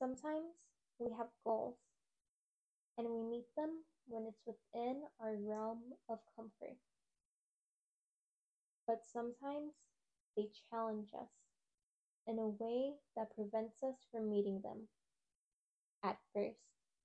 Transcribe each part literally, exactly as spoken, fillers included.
Sometimes we have goals and we meet them when it's within our realm of comfort. But sometimes they challenge us in a way that prevents us from meeting them at first.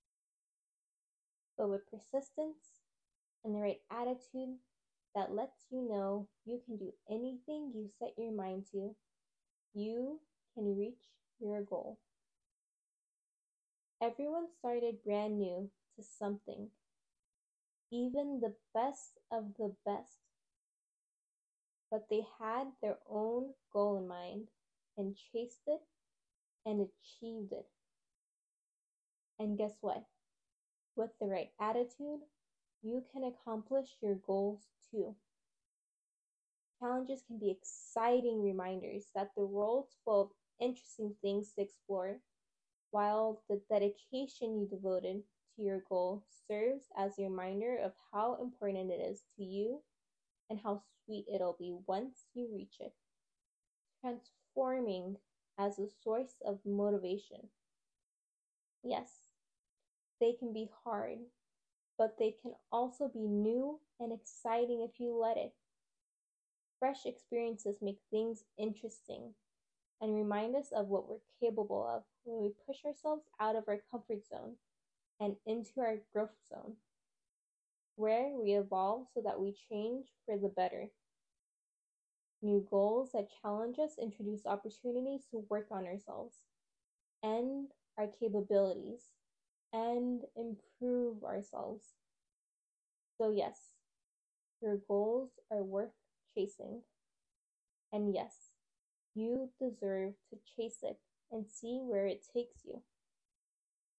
But with persistence and the right attitude that lets you know you can do anything you set your mind to, you can reach your goal. Everyone started brand new to something, even the best of the best. But they had their own goal in mind and chased it and achieved it. And guess what? With the right attitude, you can accomplish your goals too. Challenges can be exciting reminders that the world's full of interesting things to explore, while the dedication you devoted to your goal serves as a reminder of how important it is to you and how sweet it'll be once you reach it, transforming as a source of motivation. Yes, they can be hard, but they can also be new and exciting if you let it. Fresh experiences make things interesting and remind us of what we're capable of when we push ourselves out of our comfort zone and into our growth zone, where we evolve so that we change for the better. New goals that challenge us introduce opportunities to work on ourselves and our capabilities and improve ourselves. So, yes, your goals are worth chasing. And yes, you deserve to chase it and see where it takes you.